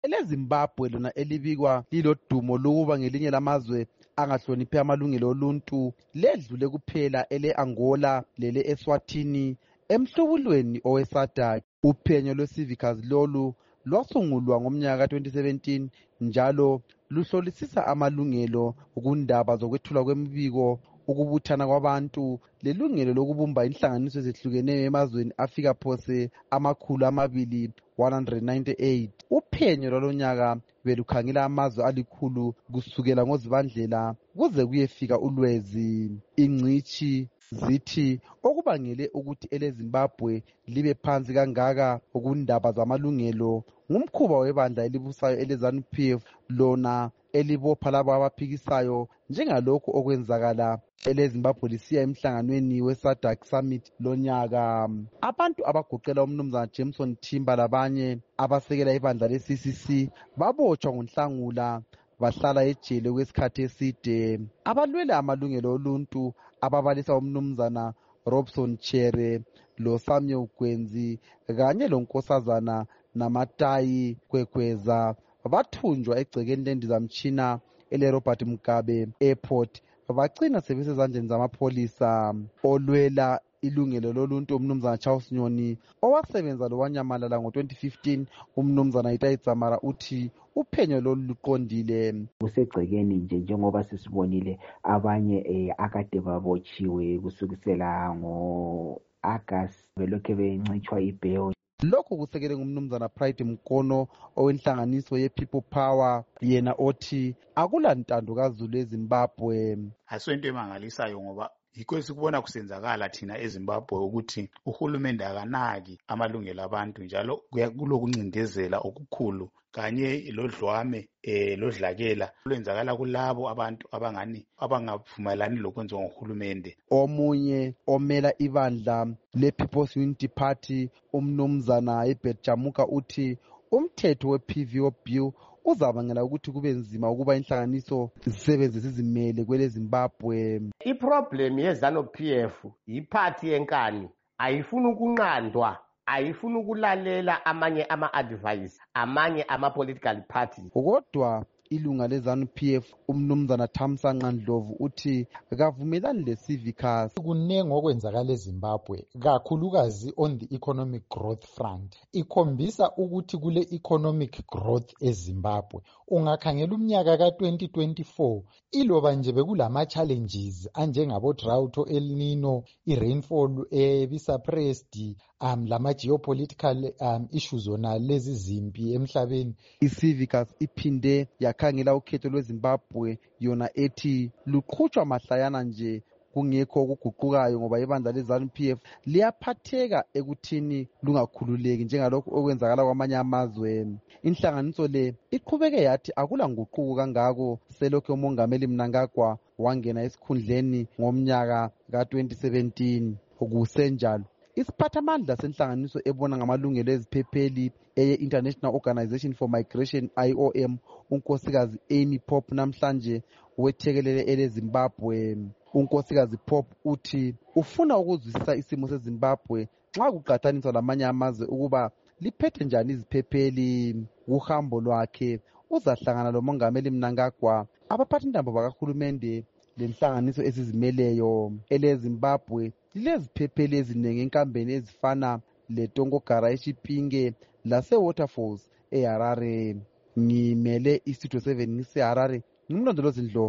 eleZimbabwe lona elibikwa lilodumo lokuba ngelinye lamazwe angahloniphi amalungelo oluntu ledlule kuphela ele-Angola lele eSwatini emhlubulweni oweSADC. Uphenyo lwe-Civicus lolu lwasungulwa ngomnyaka ka-2017 njalo luhlolisisa amalungelo kundaba zokwethulwa kwemibiko, ukubuthana kwabantu lelungelo lokubumba inhlanganiso ezehlukeneyo emazweni afika phose 298. Uphenyo lwalonyaka belukhangela amazwe alikhulu kusukela ngoZibandlela kuze kuyefika uLwezi. Ingcitshi zithi okubangele ukuthi eleZimbabwe libe phansi kangaka kundaba zamalungelo ngumkhuba webandla elibusayo eleZANU-PF lona elibopha labo abaphikisayo, njengalokhu okwenzakala eleZimbabwe lisiya emhlanganweni weSADC Summit lonyaka. Abantu abagoqela umnumzana Jameson Timber labanye abasekela ibandla le-CCC babotshwa ngoNhlangula bahlala ejele kwesikhathi eside. Abalwela amalungelo oluntu ababalisa umnumzana Robson Chere loSamuel Gwenzi kanye lonkosazana Namatayi Kwekweza bathunjwa egcekeni lendizamtshina ele-Robert Mugabe Airport bagcina sebesezandleni zamapholisa. Olwela ilungelo loluntu umnumzana Charles Nyoni owasebenza lowanyamalala ngo-2015 umnumzana Itai Dzamara uthi uphenyo lolu luqondile. Kusegcekeni njengoba sisibonile abanye akade babotshiwe kusukisela ngo-August belokhe bencitshwa ibail. Lokhu kusekele ngumnumzana Pride Mkono owenhlanganiso ye-People Power, yena othi akulantando kaZulu eZimbabwe. Asonto emangalisayo ngoba yikho esikubona kusenzakala thina eZimbabwe ukuthi uhulumende akanaki amalungelo abantu njalo kulokuncindezela okukhulu kanye lodlwame lodlakela lwenzakala kulabo abantu abangavumelani lokwenziwa ngohulumende. Omunye omela ibandla le-People's Unity Party umnumzana Herbert Jamuka uthi umthetho we-PVO Bill uzabangela ukuthi kube nzima ukuba inhlanganiso zisebenze zizimele kweleZimbabwe. Iproblem yeZANU-PF yiphathi yenkani, ayifuni ukunqandwa, ayifuni ukulalela amanye ama-advice, amanye ama-political parties. Kodwa ilunga leZANU-PF umnumzana Thamsanqa Ndlovu uthi kavumelani le-Civicus. Kunengi okwenzakala eZimbabwe kakhulukazi on the economic growth front. Ikhombisa ukuthi kule economic growth eZimbabwe ungakhangela umnyaka ka-2024 iloba nje bekulama challenges anjengabo drought, El Nino, i-rainfall ebisuppressed, lama geopolitical issues zona lezi zimpi emhlabeni. I-Civicus iphinde yakhangela ukhetho lweZimbabwe yona ethi luqhutshwa mahlayana nje kungekho okuguqukayo ngoba ibandla leZANU-PF liyaphatheka ekuthini lungakhululeki njengalokhu okwenzakala kwamanye amazwe. Inhlanganiso le iqhubeke yathi akula nguquko kangako selokhu umongameli Mnangagwa wangena esikhundleni ngomnyaka ka-2017. Kusenjalo isiphathamandla senhlanganiso ebona ngamalungelo eziphepheli eye-International Organization for Migration IOM unkosikazi Amy Pope namhlanje wethekelele eleZimbabwe. Unkosikazi Pope uthi ufuna ukuzwisisa isimo seZimbabwe nxa kuqathaniswa lamanye amazwe ukuba liphethe njani iziphepheli. Uhambo lwakhe uzahlangana lomongameli Mnangagwa, abaphathintambo bakahulumende lenhlanganiso ezizimeleyo. eleZimbabwe lileziphepheli eziningi enkambeni ezifana leTongogara eChipinge lase-Waterfalls eHarare. Ngimele iStudio 7 ngiseHarare, ngimlondolozi Ndlovu.